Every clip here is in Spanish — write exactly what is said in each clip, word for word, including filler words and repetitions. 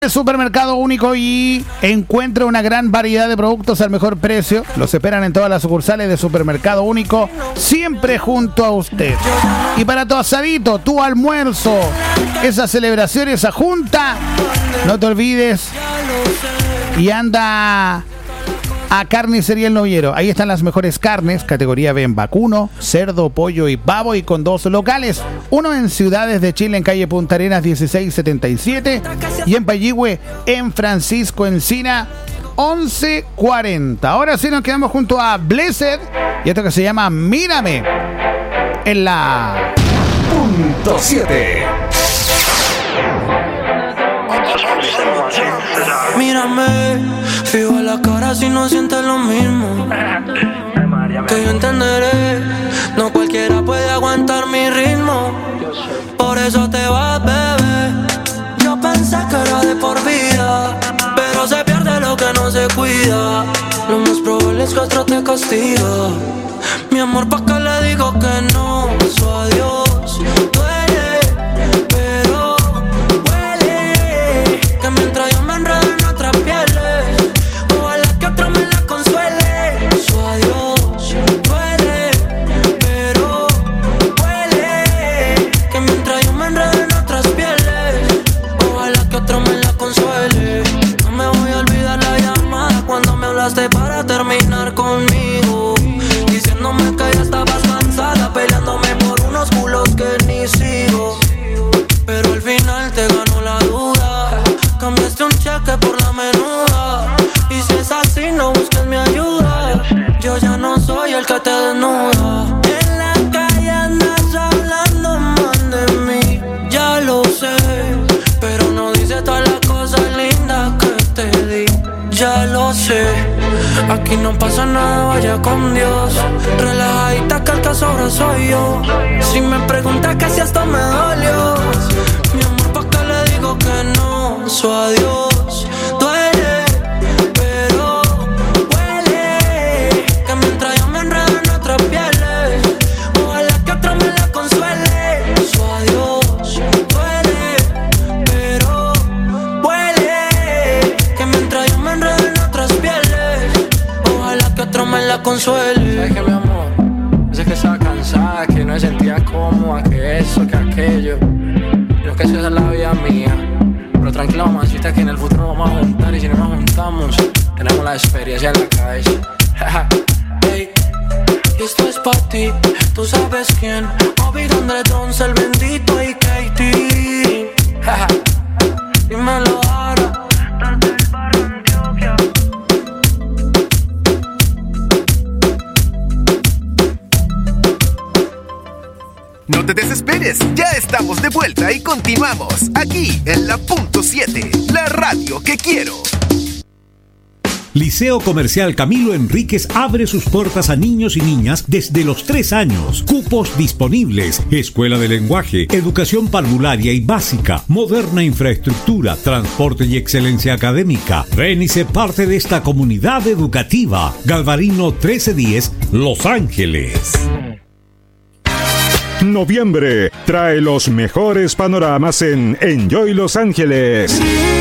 Supermercado Único y encuentra una gran variedad de productos al mejor precio. Los esperan en todas las sucursales de Supermercado Único, siempre junto a usted. Y para tu asadito, tu almuerzo, esa celebración, esa junta, no te olvides y anda a Carnicería El Novillero. Ahí están las mejores carnes, categoría B en vacuno, cerdo, pollo y pavo, y con dos locales. Uno en Ciudades de Chile, en calle Punta Arenas dieciséis setenta y siete, y en Payihue, en Francisco Encina once cuarenta. Ahora sí nos quedamos junto a Blessed y esto que se llama Mírame en la punto siete. Mírame, fijo a la cara si no sientes lo mismo. Que yo entenderé, no cualquiera puede aguantar mi ritmo. Por eso te vas, bebé. Yo pensé que era de por vida, pero se pierde lo que no se cuida. Lo más probable es que otro te castiga. Mi amor, ¿pa' qué le digo que no? Su adiós duele, pero huele. Que mientras yo me enredo en otras pieles, ojalá que otro me la consuele. Su adiós duele, pero huele. Que mientras yo me enredo en otras pieles, ojalá que otro me la consuele. No me voy a olvidar la llamada cuando me hablaste para terminar conmigo, diciéndome que ya estabas cansada, peleándome por unos culos que ni sigo. Pero al final te ganó la duda, cambiaste un cheque por la menuda. Y si es así, no busques mi ayuda, yo ya no soy el que te desnuda. En la calle andas hablando mal de mí, ya lo sé, pero no dices todas las cosas lindas que te di. Ya lo sé, aquí no pasa nada, vaya con Dios. Relajadita que el que sobra soy yo. Si me preguntas que si esto me dolió, mi amor, ¿pa' qué le digo que no? Su adiós duele, pero huele. Que mientras yo me enredo en otras pieles, ojalá que otro me la consuele. Su adiós duele, pero huele. Que mientras yo me enredo en otras pieles, ojalá que otro me la consuele. ¿Sabes qué, mi amor? Sé que estaba cansada, que no me sentía cómoda, que eso, que aquello. Creo que esa es la vida mía. Pero tranquila, mamacita, que en el futuro nos vamos a juntar. Y si no nos juntamos, tenemos la experiencia en la cabeza. Hey, esto es pa' ti, tú sabes quién. Obi, Andre, Jones, el bendito y Katie. Dímelo ahora. No te desesperes, ya estamos de vuelta y continuamos aquí en la punto siete, la radio que quiero. Liceo Comercial Camilo Enríquez abre sus puertas a niños y niñas desde los tres años. Cupos disponibles. Escuela de lenguaje, educación parvularia y básica, moderna infraestructura, transporte y excelencia académica. Ven y sé parte de esta comunidad educativa. Galvarino trece diez, Los Ángeles. Noviembre trae los mejores panoramas en Enjoy Los Ángeles.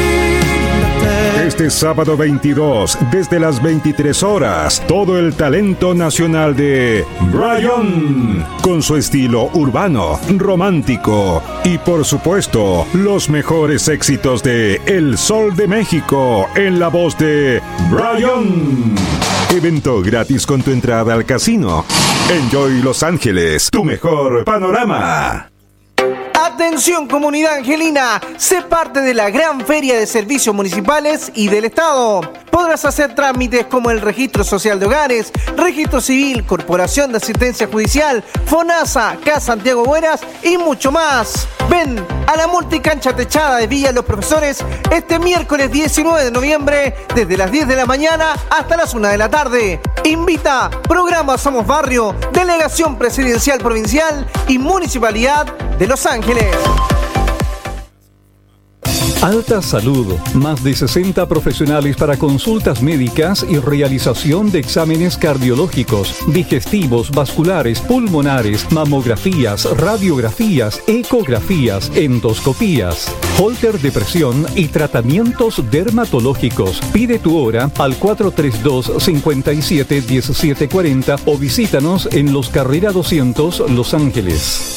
Este sábado veintidós, desde las veintitrés horas, todo el talento nacional de Brian, con su estilo urbano, romántico y por supuesto, los mejores éxitos de El Sol de México en la voz de Brian. Evento gratis con tu entrada al casino. Enjoy Los Ángeles, tu mejor panorama. Atención, comunidad angelina, sé parte de la gran feria de servicios municipales y del Estado. Podrás hacer trámites como el registro social de hogares, registro civil, corporación de asistencia judicial, FONASA, Casa Santiago Buenas y mucho más. Ven a la multicancha techada de Villa Los Profesores este miércoles diecinueve de noviembre desde las diez de la mañana hasta las una de la tarde. Invita Programa Somos Barrio, Delegación Presidencial Provincial y Municipalidad de Los Ángeles. Alta Salud, más de sesenta profesionales para consultas médicas y realización de exámenes cardiológicos, digestivos, vasculares, pulmonares, mamografías, radiografías, ecografías, endoscopías, holter de presión y tratamientos dermatológicos. Pide tu hora al cuatro tres dos, cinco siete, uno siete cuatro cero o visítanos en Los Carrera doscientos, Los Ángeles.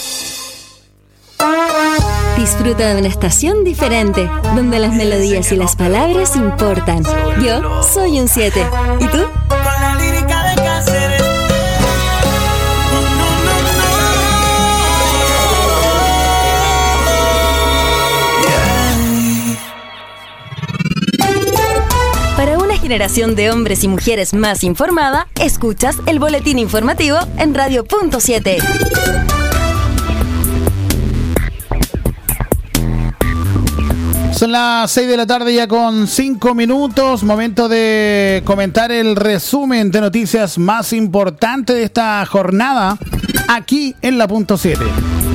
Disfruta de una estación diferente, donde las melodías y las palabras importan. Yo soy un siete. ¿Y tú? Con la lírica de Cáceres. Para una generación de hombres y mujeres más informada, escuchas el boletín informativo en Radio Punto siete. Son las seis de la tarde ya con cinco minutos, momento de comentar el resumen de noticias más importante de esta jornada aquí en la Punto siete.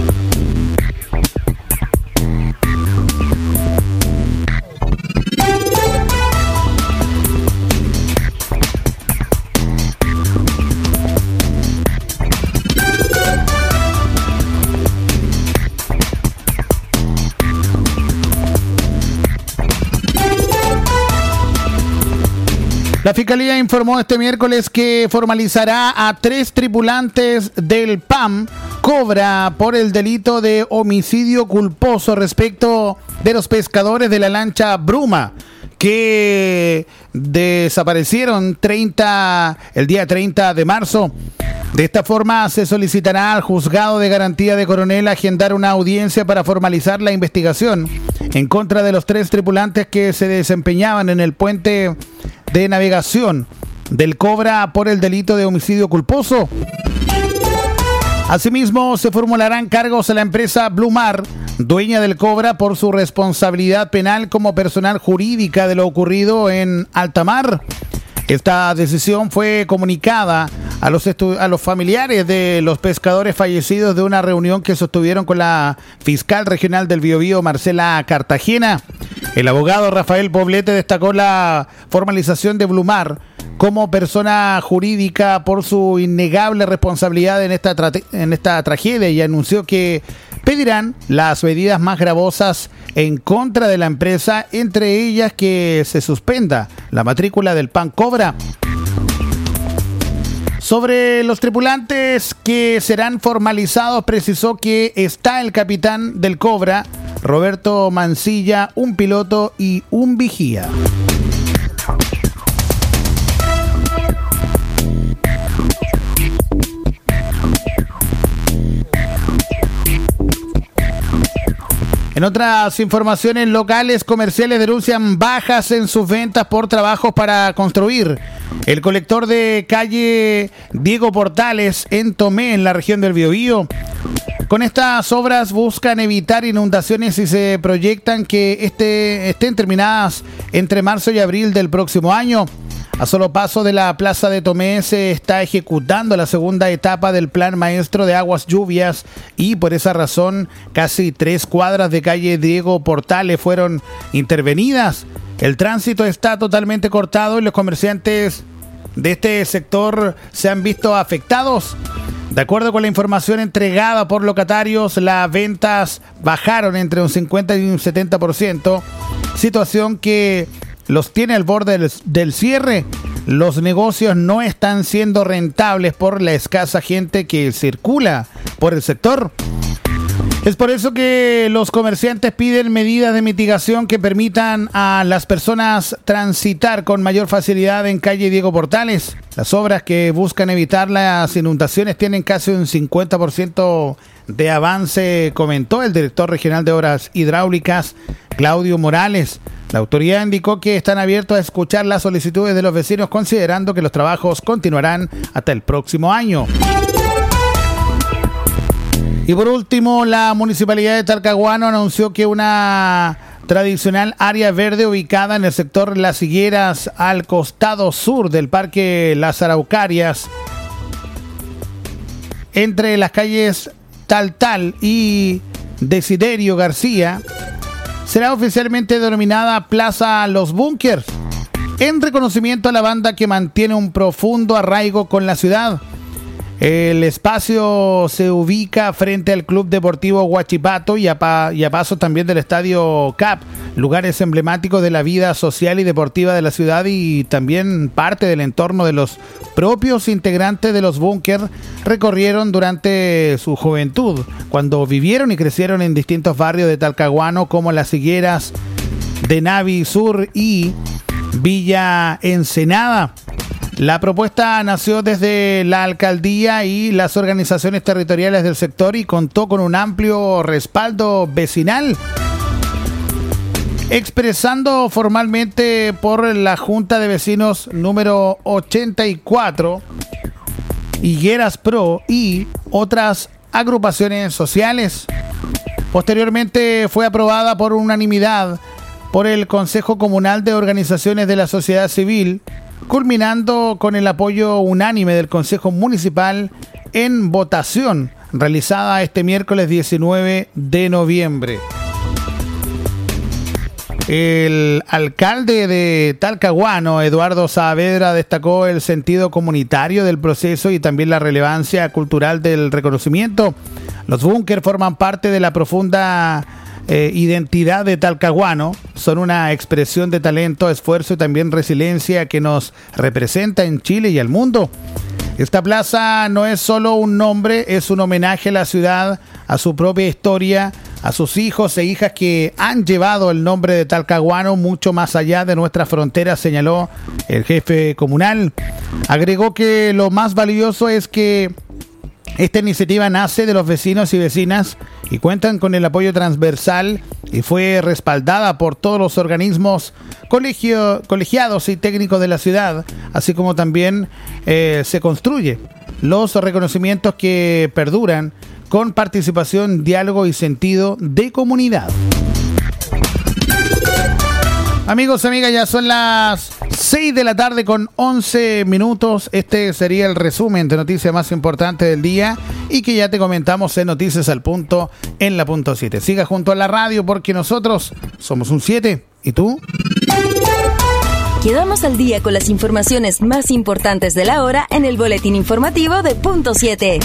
La Fiscalía informó este miércoles que formalizará a tres tripulantes del P A M Cobra por el delito de homicidio culposo respecto de los pescadores de la lancha Bruma, que desaparecieron treinta, el día treinta de marzo. De esta forma, se solicitará al Juzgado de Garantía de Coronel agendar una audiencia para formalizar la investigación en contra de los tres tripulantes que se desempeñaban en el puente de navegación del Cobra por el delito de homicidio culposo. Asimismo, se formularán cargos a la empresa Blumar, dueña del Cobra, por su responsabilidad penal como personal jurídica de lo ocurrido en alta mar. Esta decisión fue comunicada a los, estu- a los familiares de los pescadores fallecidos de una reunión que sostuvieron con la fiscal regional del Biobío, Marcela Cartagena. El abogado Rafael Poblete destacó la formalización de Blumar como persona jurídica por su innegable responsabilidad en esta, tra- en esta tragedia y anunció que pedirán las medidas más gravosas en contra de la empresa, entre ellas que se suspenda la matrícula del P A M Cobra. Sobre los tripulantes que serán formalizados, precisó que está el capitán del Cobra, Roberto Mancilla, un piloto y un vigía. En otras informaciones locales, comerciales denuncian bajas en sus ventas por trabajos para construir el colector de calle Diego Portales en Tomé, en la región del Biobío. Con estas obras buscan evitar inundaciones y se proyectan que este, estén terminadas entre marzo y abril del próximo año. A solo paso de la plaza de Tomé se está ejecutando la segunda etapa del plan maestro de aguas lluvias y por esa razón casi tres cuadras de calle Diego Portales fueron intervenidas. El tránsito está totalmente cortado y los comerciantes de este sector se han visto afectados. De acuerdo con la información entregada por locatarios, las ventas bajaron entre un cincuenta y un setenta por ciento, situación que los tiene al borde del, del cierre. Los negocios no están siendo rentables por la escasa gente que circula por el sector. Es por eso que los comerciantes piden medidas de mitigación que permitan a las personas transitar con mayor facilidad en calle Diego Portales. Las obras que buscan evitar las inundaciones tienen casi un cincuenta por ciento de avance, comentó el director regional de Obras Hidráulicas, Claudio Morales. La autoridad indicó que están abiertos a escuchar las solicitudes de los vecinos, considerando que los trabajos continuarán hasta el próximo año. Y por último, la Municipalidad de Talcahuano anunció que una tradicional área verde ubicada en el sector Las Higueras, al costado sur del Parque Las Araucarias, entre las calles Tal Tal y Desiderio García, será oficialmente denominada Plaza Los Bunkers, en reconocimiento a la banda que mantiene un profundo arraigo con la ciudad. El espacio se ubica frente al Club Deportivo Huachipato y a, pa- y a paso también del Estadio C A P, lugares emblemáticos de la vida social y deportiva de la ciudad y también parte del entorno de los propios integrantes de los Bunkers recorrieron durante su juventud, cuando vivieron y crecieron en distintos barrios de Talcahuano como Las Higueras, de Navi Sur y Villa Ensenada. La propuesta nació desde la alcaldía y las organizaciones territoriales del sector y contó con un amplio respaldo vecinal, expresando formalmente por la Junta de Vecinos número ochenta y cuatro, Higueras Pro y otras agrupaciones sociales. Posteriormente fue aprobada por unanimidad por el Consejo Comunal de Organizaciones de la Sociedad Civil, culminando con el apoyo unánime del Consejo Municipal en votación realizada este miércoles diecinueve de noviembre. El alcalde de Talcahuano, Eduardo Saavedra, destacó el sentido comunitario del proceso y también la relevancia cultural del reconocimiento. Los Bunkers forman parte de la profunda Eh, identidad de Talcahuano, son una expresión de talento, esfuerzo y también resiliencia que nos representa en Chile y al mundo. Esta plaza no es solo un nombre, es un homenaje a la ciudad, a su propia historia, a sus hijos e hijas que han llevado el nombre de Talcahuano mucho más allá de nuestras fronteras, señaló el jefe comunal. Agregó que lo más valioso es que esta iniciativa nace de los vecinos y vecinas y cuentan con el apoyo transversal y fue respaldada por todos los organismos colegio, colegiados y técnicos de la ciudad, así como también eh, se construye los reconocimientos que perduran con participación, diálogo y sentido de comunidad. Amigos, amigas, ya son las seis de la tarde con once minutos. Este sería el resumen de noticias más importantes del día y que ya te comentamos en Noticias al Punto en la punto siete. Siga junto a la radio porque nosotros somos un siete. ¿Y tú? Quedamos al día con las informaciones más importantes de la hora en el boletín informativo de punto siete.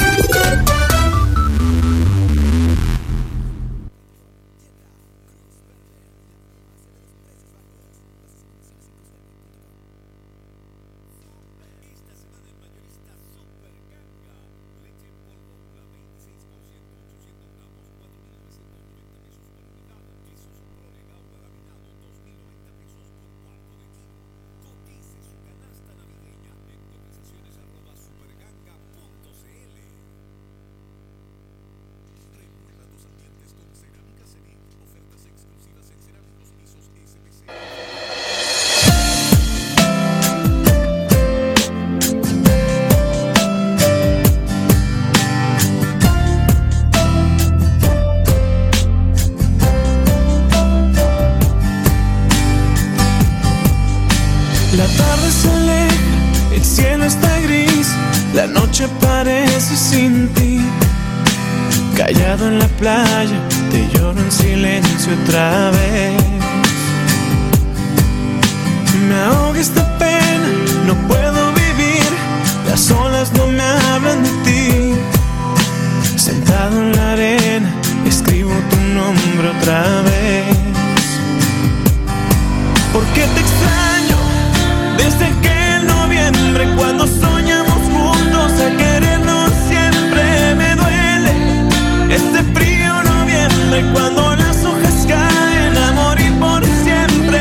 La tarde se aleja, el cielo está gris, la noche parece sin ti. Callado en la playa, te lloro en silencio otra vez. Me ahoga esta pena, no puedo vivir, las olas no me hablan de ti. Sentado en la arena, escribo tu nombre otra vez. ¿Por qué te extraño? Desde aquel noviembre cuando soñamos juntos a querernos siempre. Me duele este frío noviembre cuando las hojas caen a morir por siempre.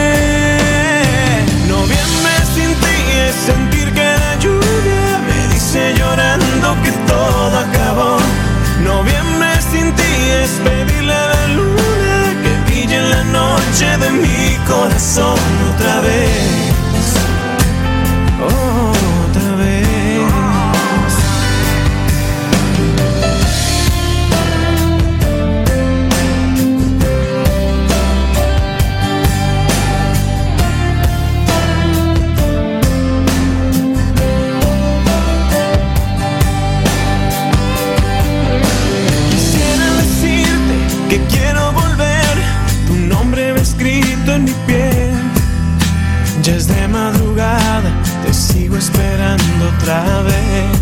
Noviembre sin ti es sentir que la lluvia me dice llorando que todo acabó. Noviembre sin ti es pedirle a la luna que brille en la noche de mi corazón otra vez. Otra vez. Quisiera decirte que quiero volver, Ya es de madrugada, te sigo esperando otra vez.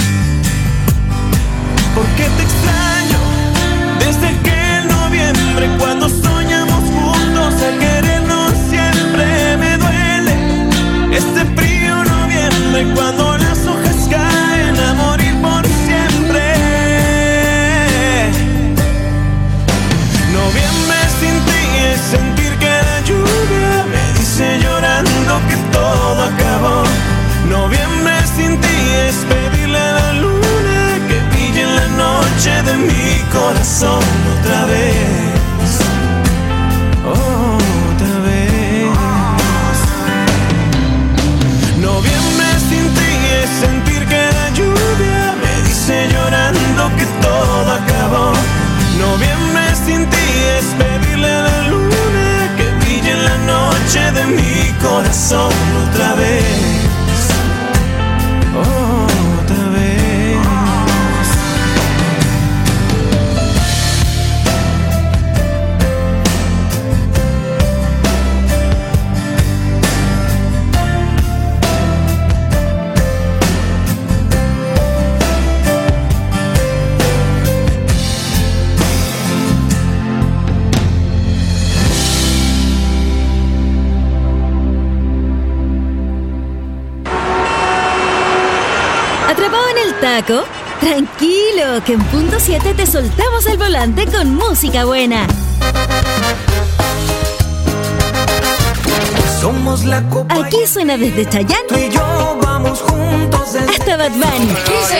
Porque te extraño desde aquel noviembre, cuando soñamos juntos a querernos siempre. Me duele este frío noviembre, cuando las hojas caen a morir por siempre. Noviembre sin ti es sentir que la lluvia me dice llorando que todo acabó. Noviembre sin ti es pedirle a la luna que brille en la noche de mi corazón otra vez, otra vez. Noviembre sin ti es sentir que la lluvia me dice llorando que todo acabó. Noviembre sin ti es pedirle a la luna que brille en la noche de mi corazón otra vez, otra vez. ¿Atrapado en el taco? Tranquilo, que en punto siete te soltamos el volante con música buena. Somos la copa. Aquí suena desde Chayanne Tú y yo vamos juntos desde... hasta Bad Bunny,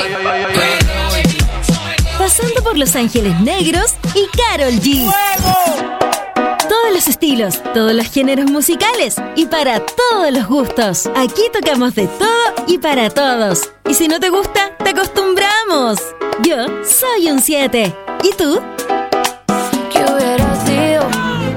pasando por Los Ángeles Negros y Karol G. Todos los estilos, todos los géneros musicales y para todos los gustos. Aquí tocamos de todo y para todos. Y si no te gusta, te acostumbramos. Yo soy un siete. ¿Y tú? ¿Qué hubiera sido?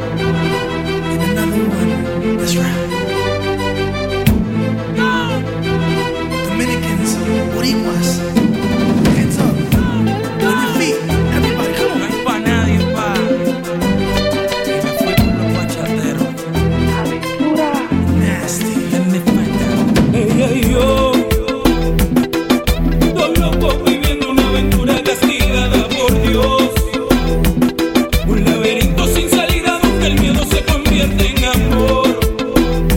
Dominicans, boricuas, hands up, on your feet, everybody, come on. No es pa' nadie, pa. Y me fui con los bachateros. Aventura. Nasty. Let me find out. Ey, ey, yo. Dos locos viviendo una aventura castigada por Dios. Un laberinto sin salida donde el miedo se convierte en amor.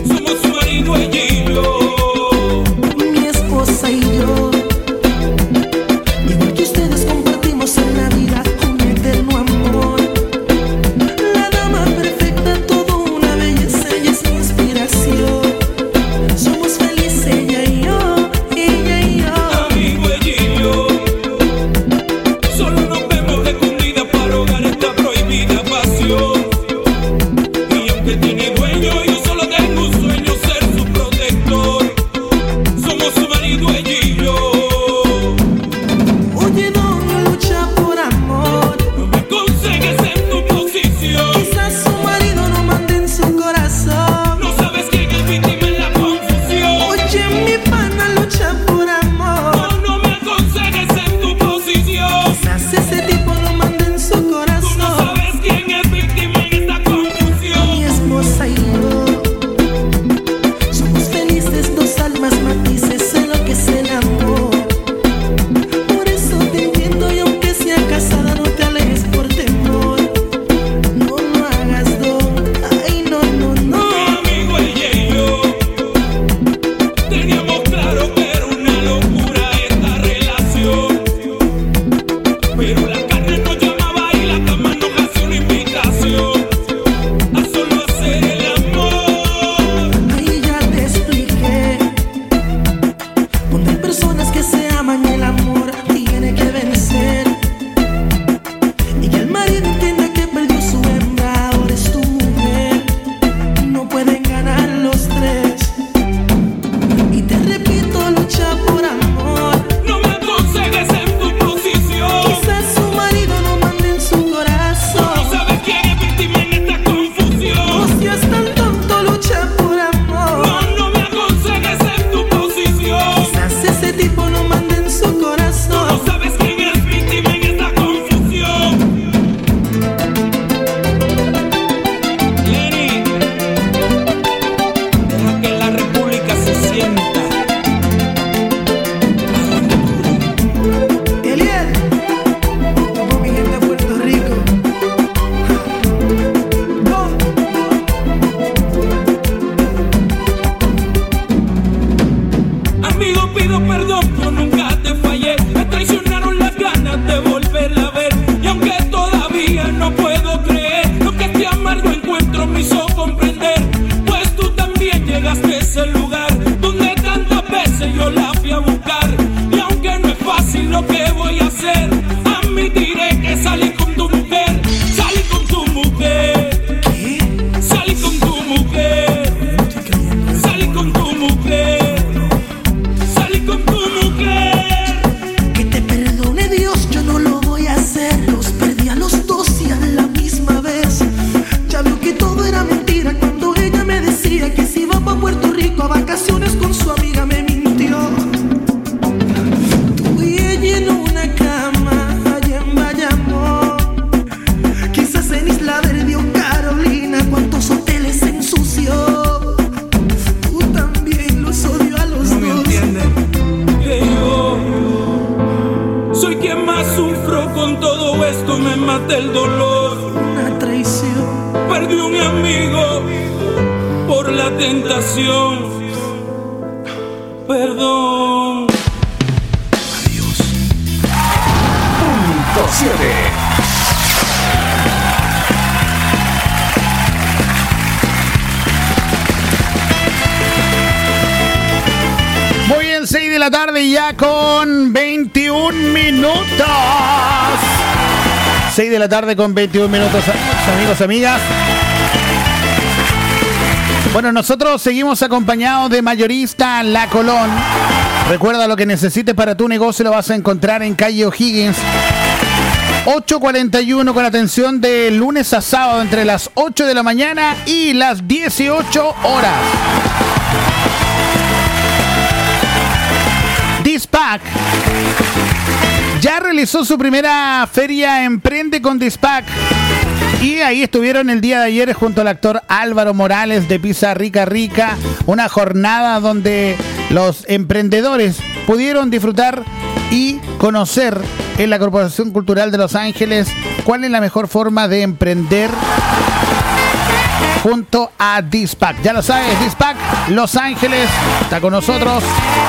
tentación. Perdón. Adiós. Punto siete. Muy bien, seis de la tarde ya con veintiún minutos. seis de la tarde con veintiún minutos, amigos, amigas. Bueno, nosotros seguimos acompañados de Mayorista La Colón. Recuerda, lo que necesites para tu negocio lo vas a encontrar en calle O'Higgins ocho cuarenta y uno, con atención de lunes a sábado entre las ocho de la mañana y las dieciocho horas. Dispac ya realizó su primera feria Emprende con Dispac. Y ahí estuvieron el día de ayer junto al actor Álvaro Morales de Pizza Rica Rica. Una jornada donde los emprendedores pudieron disfrutar y conocer en la Corporación Cultural de Los Ángeles cuál es la mejor forma de emprender junto a Dispac. Ya lo sabes, Dispac Los Ángeles está con nosotros.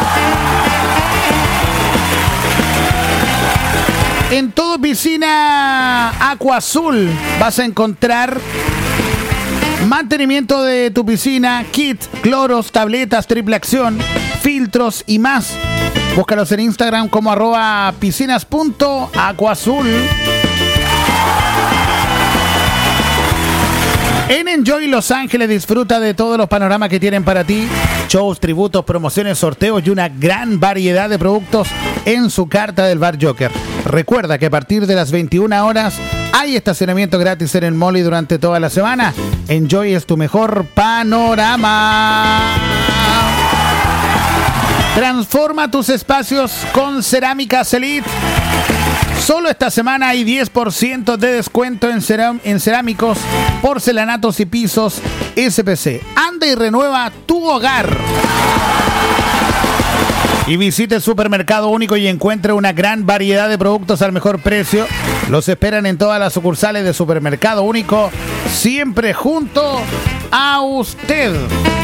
En todo Piscina Aqua Azul vas a encontrar mantenimiento de tu piscina, kit, cloros, tabletas, triple acción, filtros y más. Búscalos en Instagram como arroba piscinas punto aqua azul. En Enjoy Los Ángeles disfruta de todos los panoramas que tienen para ti. Shows, tributos, promociones, sorteos y una gran variedad de productos en su carta del Bar Joker. Recuerda que a partir de las veintiuna horas hay estacionamiento gratis en el mall y durante toda la semana. Enjoy es tu mejor panorama. Transforma tus espacios con Cerámicas Elite. Solo esta semana hay diez por ciento de descuento en, ceram- en cerámicos, porcelanatos y pisos S P C. Anda y renueva tu hogar. Y visite el Supermercado Único y encuentre una gran variedad de productos al mejor precio. Los esperan en todas las sucursales de Supermercado Único, siempre junto a usted.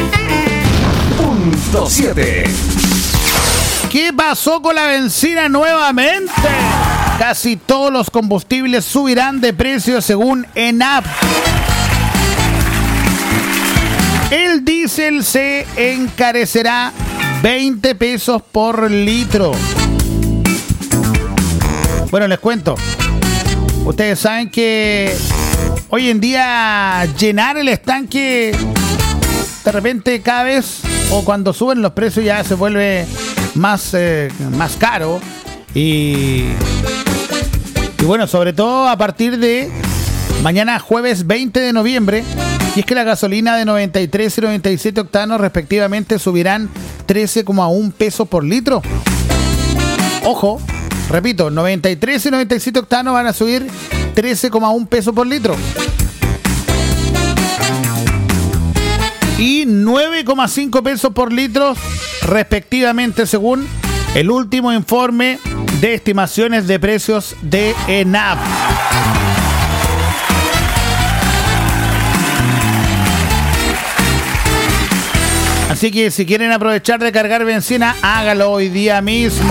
Punto siete. ¿Qué pasó con la benzina nuevamente? Casi todos los combustibles subirán de precio según ENAP. El diésel se encarecerá veinte pesos por litro. Bueno, les cuento. Ustedes saben que hoy en día llenar el estanque de repente cada vez, o cuando suben los precios, ya se vuelve más, eh, más caro. Y, y bueno, sobre todo a partir de mañana jueves veinte de noviembre. Y es que la gasolina de noventa y tres y noventa y siete octanos respectivamente subirán trece coma uno pesos por litro. Ojo, repito, noventa y tres y noventa y siete octanos van a subir trece coma uno pesos por litro. Y nueve coma cinco pesos por litro respectivamente, según el último informe de estimaciones de precios de ENAP. Así que si quieren aprovechar de cargar benzina, hágalo hoy día mismo.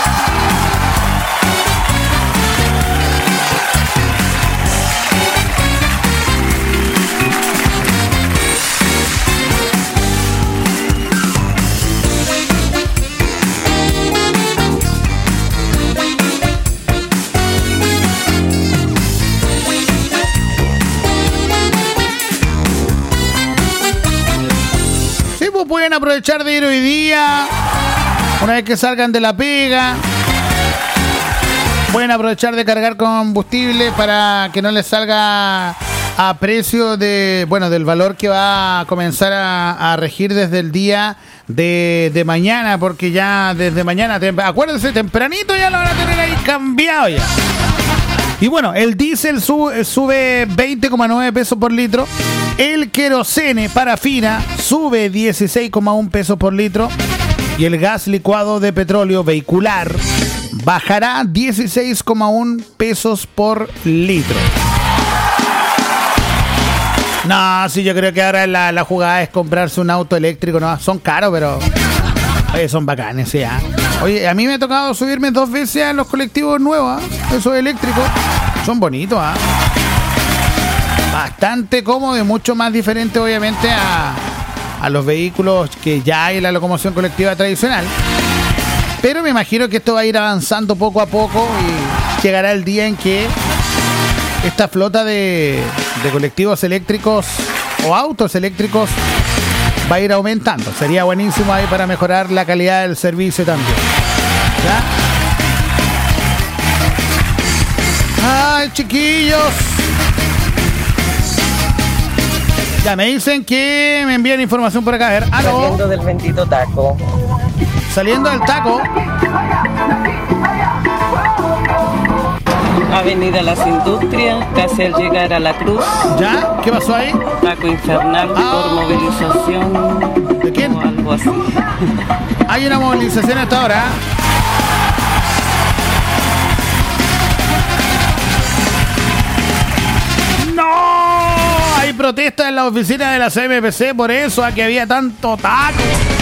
Pueden aprovechar de ir hoy día, una vez que salgan de la pega. Pueden aprovechar de cargar combustible para que no les salga a precio de, bueno, del valor que va a comenzar a, a regir desde el día de, de mañana, porque ya desde mañana, tem- acuérdense, tempranito ya lo van a tener ahí cambiado ya. Y bueno, el diésel sube, sube veinte coma nueve pesos por litro. El querosene parafina sube dieciséis coma uno pesos por litro. Y el gas licuado de petróleo vehicular bajará dieciséis coma uno pesos por litro. No, sí, yo creo que ahora la, la jugada es comprarse un auto eléctrico, ¿no? Son caros, pero... Oye, son bacanes, sí, ¿eh? Oye, a mí me ha tocado subirme dos veces a los colectivos nuevos, ¿eh? Esos eléctricos. Son bonitos, ¿ah? ¿eh? Bastante cómodo y mucho más diferente, obviamente, a, a los vehículos que ya hay en la locomoción colectiva tradicional. Pero me imagino que esto va a ir avanzando poco a poco y llegará el día en que esta flota de, de colectivos eléctricos o autos eléctricos va a ir aumentando. Sería buenísimo ahí para mejorar la calidad del servicio también. ¿Ya? ¡Ay, chiquillos! Ya me dicen que me envían información por acá. A ver, ¿aló? Saliendo del bendito taco. Saliendo del taco. Avenida Las Industrias, casi al llegar a La Cruz. ¿Ya? ¿Qué pasó ahí? Taco infernal ah. por movilización. ¿De quién? O algo así. Hay una movilización hasta ahora. ¡No! Hay protestas en la oficina de la C M P C por eso, a que había tanto taco.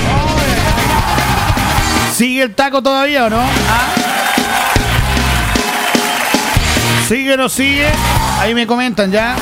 ¿Sigue el taco todavía o no? ¿Ah? ¿Sigue o no sigue? Ahí me comentan ya.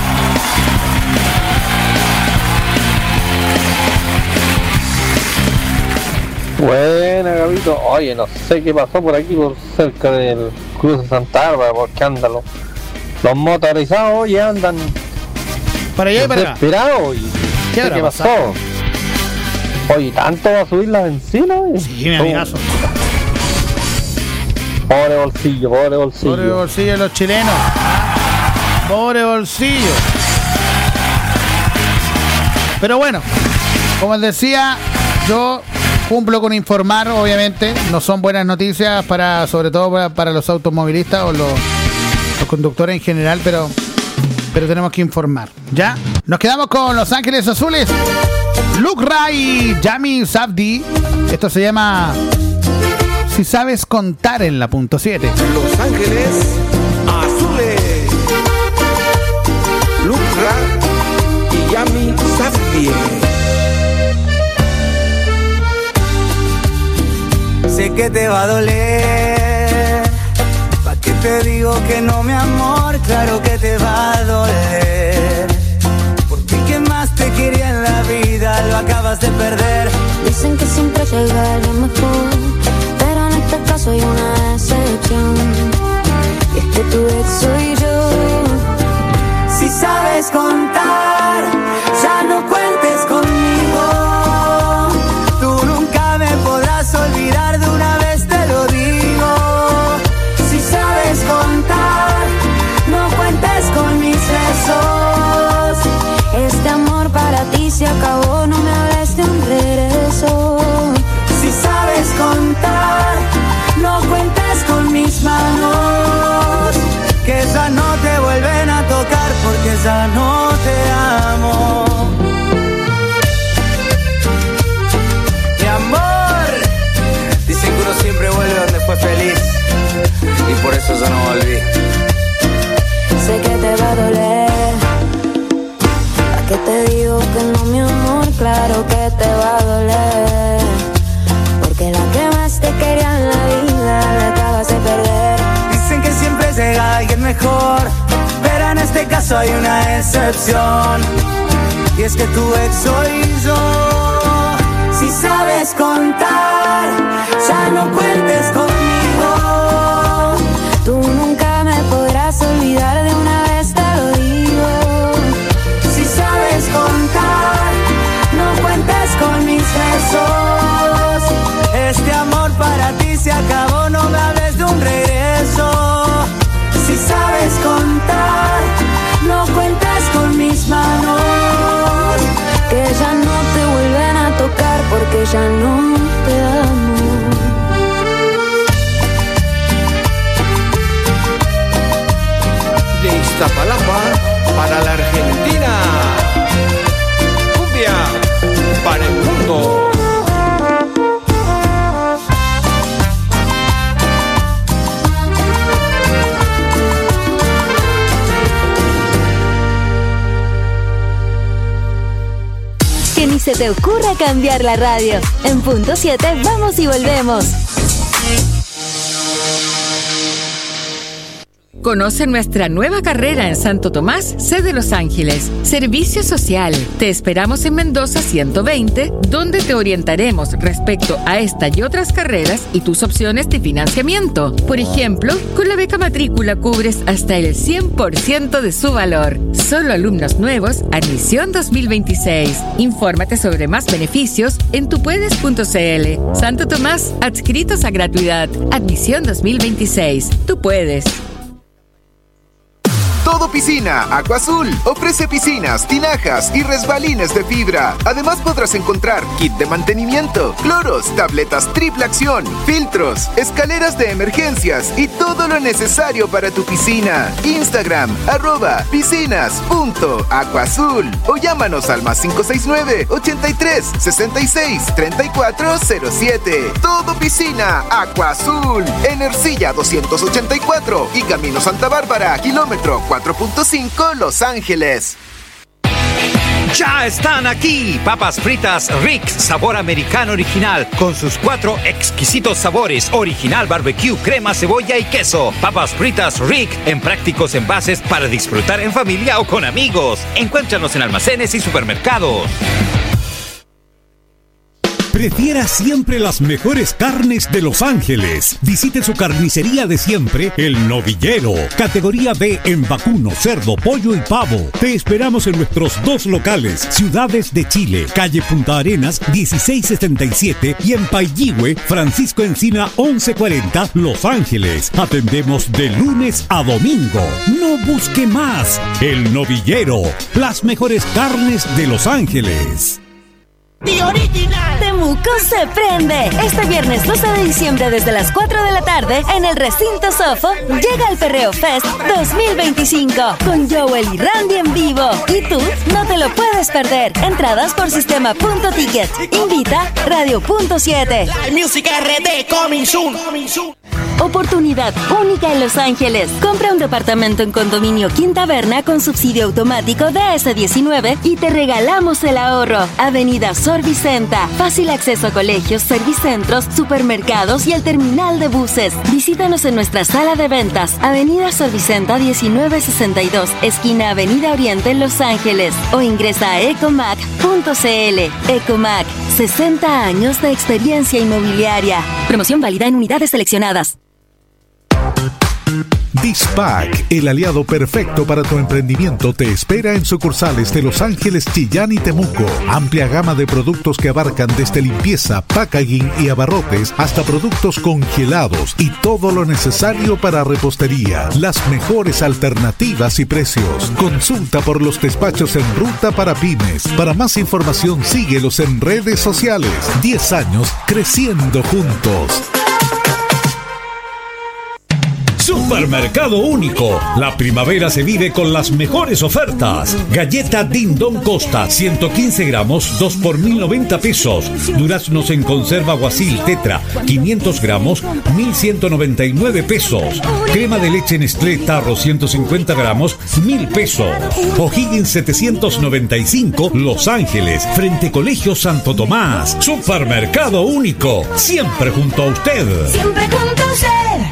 Buena, Gabito. Oye, no sé qué pasó por aquí, por cerca del cruce Santa Bárbara, por escándalo. Los motorizados, oye, andan para allá y para acá. Desesperados. ¿Qué, ¿Qué pasó? Pasado? Oye, ¿tanto va a subir la benzina? Oye? Sí, mi amigazo. Pobre bolsillo, pobre bolsillo. Pobre bolsillo de los chilenos. Pobre bolsillo. Pero bueno, como les decía, yo cumplo con informar, obviamente. No son buenas noticias para, sobre todo para, para los automovilistas o los, los conductores en general, pero, pero tenemos que informar. ¿Ya? Nos quedamos con Los Ángeles Azules. Luke Ray, Yami Sabdi. Esto se llama Si Sabes Contar en la punto siete. Los Ángeles Azules. Luke Ray y Yami Sabdi. Sé que te va a doler. ¿Pa' qué te digo que no, mi amor? Claro que te va a doler. ¿Qué más te quería en la vida? Lo acabas de perder. Dicen que siempre llega alguien mejor, pero en este caso hay una excepción. Y es que tu ex soy yo. Si sabes contar, ya no cuentes conmigo. Tú nunca me podrás olvidar, de una vez te lo digo. Si sabes contar, no cuentes con mis besos. Este amor para ti se acabó, no me hables de un regreso. Si sabes contar, no cuentes con mis manos, que ya no te vuelven a tocar porque ya no te amo. Mi amor, dicen que uno siempre vuelve donde fue feliz, y por eso yo no volví. Sé que te va a doler. Que te digo que no, mi amor, claro que te va a doler. Porque la que más te quería en la vida la acabas de perder. Dicen que siempre llega alguien mejor, pero en este caso hay una excepción. Y es que tu ex soy yo. Si sabes contar, ya no cuentes conmigo. Tú nunca me podrás olvidar, de una vez te lo digo. Sabes contar, no cuentes con mis besos. Este amor para ti se acabó, no me hables de un regreso. Si sabes contar, no cuentes con mis manos, que ya no te vuelven a tocar porque ya no te amo. De Iztapalapa para la Argentina, cumbia para el mundo. Que ni se te ocurra cambiar la radio. En punto siete vamos y volvemos. Conoce nuestra nueva carrera en Santo Tomás, sede Los Ángeles. Servicio Social. Te esperamos en Mendoza ciento veinte, donde te orientaremos respecto a esta y otras carreras y tus opciones de financiamiento. Por ejemplo, con la beca matrícula cubres hasta el cien por ciento de su valor. Solo alumnos nuevos, admisión dos mil veintiséis. Infórmate sobre más beneficios en tupuedes punto c l. Santo Tomás, adscritos a gratuidad. Admisión dos mil veintiséis. Tú puedes. Todo Piscina Aqua Azul ofrece piscinas, tinajas y resbalines de fibra. Además podrás encontrar kit de mantenimiento, cloros, tabletas triple acción, filtros, escaleras de emergencias y todo lo necesario para tu piscina. Instagram, arroba piscinas punto aqua azul o llámanos al más cinco seis nueve, ochenta y tres, sesenta y seis, treinta y cuatro cero siete. Todo Piscina Aqua Azul en Ercilla doscientos ochenta y cuatro y Camino Santa Bárbara, kilómetro cuatro punto cinco Los Ángeles. Ya están aquí, papas fritas Rick, sabor americano original, con sus cuatro exquisitos sabores, original barbecue, crema, cebolla y queso. Papas fritas Rick, en prácticos envases para disfrutar en familia o con amigos. Encuéntranos en almacenes y supermercados. Prefiera siempre las mejores carnes de Los Ángeles. Visite su carnicería de siempre, El Novillero. Categoría B en vacuno, cerdo, pollo y pavo. Te esperamos en nuestros dos locales, Ciudades de Chile, calle Punta Arenas, dieciséis setenta y siete y en Pailligüe, Francisco Encina, once cuarenta, Los Ángeles. Atendemos de lunes a domingo. No busque más. El Novillero. Las mejores carnes de Los Ángeles. ¡The Original! Temuco se prende. Este viernes doce de diciembre desde las cuatro de la tarde en el recinto Sofo llega el Perreo Fest dos mil veinticinco con Joel y Randy en vivo. Y tú no te lo puedes perder. Entradas por sistema punto ticket. Invita Radio Punto siete. Music R D coming soon. Oportunidad única en Los Ángeles. Compra un departamento en condominio Quinta Verna con subsidio automático D S diecinueve y te regalamos el ahorro. Avenida Sor Vicenta. Fácil acceso a colegios, servicentros, supermercados y el terminal de buses. Visítanos en nuestra sala de ventas. Avenida Sor Vicenta diecinueve sesenta y dos, esquina Avenida Oriente en Los Ángeles. O ingresa a ecomac punto c l. Ecomac, sesenta años de experiencia inmobiliaria. Promoción válida en unidades seleccionadas. Dispac, el aliado perfecto para tu emprendimiento, te espera en sucursales de Los Ángeles, Chillán y Temuco. Amplia gama de productos que abarcan desde limpieza, packaging y abarrotes hasta productos congelados y todo lo necesario para repostería. Las mejores alternativas y precios. Consulta por los despachos en ruta para pymes. Para más información, síguelos en redes sociales. diez años creciendo juntos. Supermercado Único. La primavera se vive con las mejores ofertas. Galleta Din Don Costa, ciento quince gramos, dos por mil noventa pesos. Duraznos en conserva Guasil Tetra, quinientos gramos, mil ciento noventa y nueve pesos. Crema de leche Nestlé Tarro, ciento cincuenta gramos, mil pesos. O'Higgins setecientos noventa y cinco, Los Ángeles, frente Colegio Santo Tomás. Supermercado Único, siempre junto a usted. Siempre junto a usted.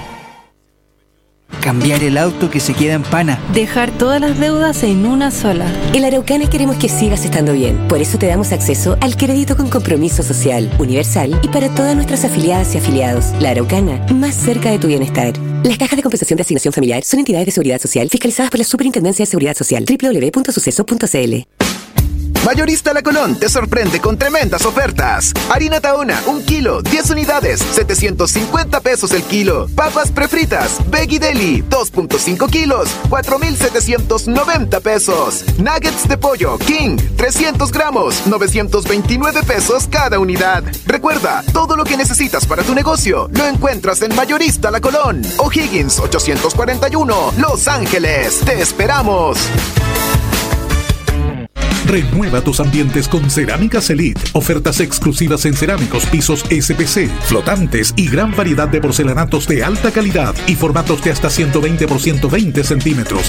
Cambiar el auto que se queda en pana. Dejar todas las deudas en una sola. En La Araucana queremos que sigas estando bien. Por eso te damos acceso al crédito con compromiso social, universal y para todas nuestras afiliadas y afiliados. La Araucana, más cerca de tu bienestar. Las cajas de compensación de asignación familiar son entidades de seguridad social fiscalizadas por la Superintendencia de Seguridad Social. doble u doble u doble u punto suceso punto c l. Mayorista La Colón te sorprende con tremendas ofertas. Harina Tahona, un kilo, diez unidades, setecientos cincuenta pesos el kilo. Papas prefritas, Veggie Deli, dos punto cinco kilos, cuatro mil setecientos noventa pesos. Nuggets de pollo, King, trescientos gramos, novecientos veintinueve pesos cada unidad. Recuerda, todo lo que necesitas para tu negocio lo encuentras en Mayorista La Colón. O'Higgins ochocientos cuarenta y uno, Los Ángeles. Te esperamos. Renueva tus ambientes con Cerámicas Elite. Ofertas exclusivas en cerámicos, pisos S P C, flotantes y gran variedad de porcelanatos de alta calidad y formatos de hasta ciento veinte por ciento veinte centímetros.